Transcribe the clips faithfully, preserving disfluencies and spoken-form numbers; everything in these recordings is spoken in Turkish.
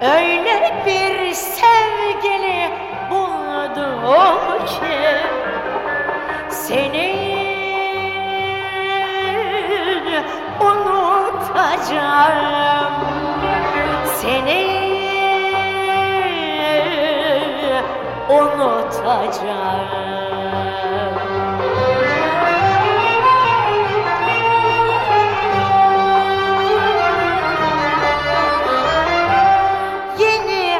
Öyle bir sevgili buldum ki seni unutacağım, seni unutacağım. Yeni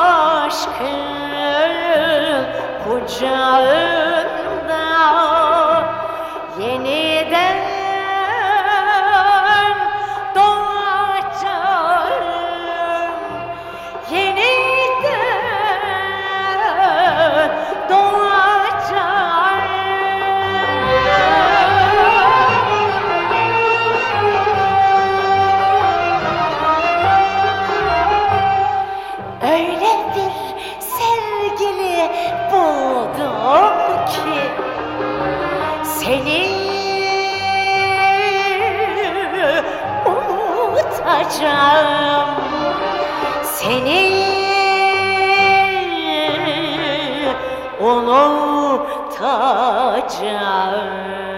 aşkın kucağında yeniden doğacağım, yeniden doğacağım. Öyle bir sevgili buldum ki seni unutacağım, seni unutacağım.